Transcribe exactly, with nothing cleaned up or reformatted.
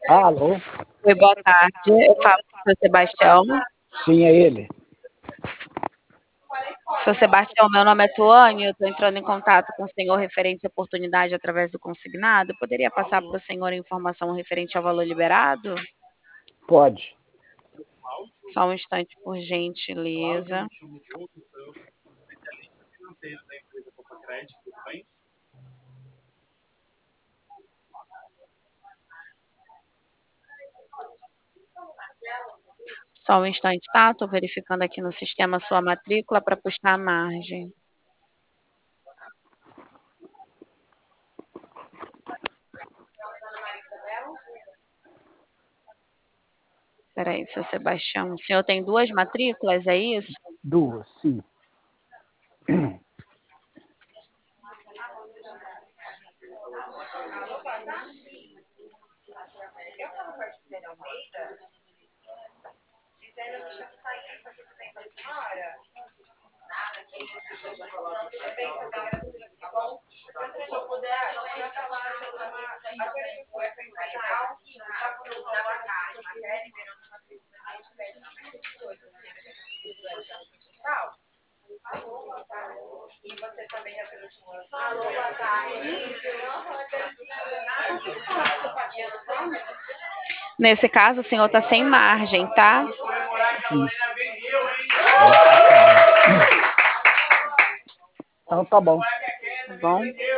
Alô? Oi, boa tarde. Eu falo com o seu Sebastião. Sim, é ele. Seu Sebastião, meu nome é Tuane, eu estou entrando em contato com o senhor referente à oportunidade através do consignado. Eu poderia passar para o senhor a informação referente ao valor liberado? Pode. Só um instante, por gentileza. Só um instante, tá? Estou verificando aqui no sistema a sua matrícula para puxar a margem. Espera aí, seu Sebastião. O senhor tem duas matrículas, é isso? Duas, sim. Nesse caso, o senhor está sem margem, tá? Sim. Então tá bom. Tá bom?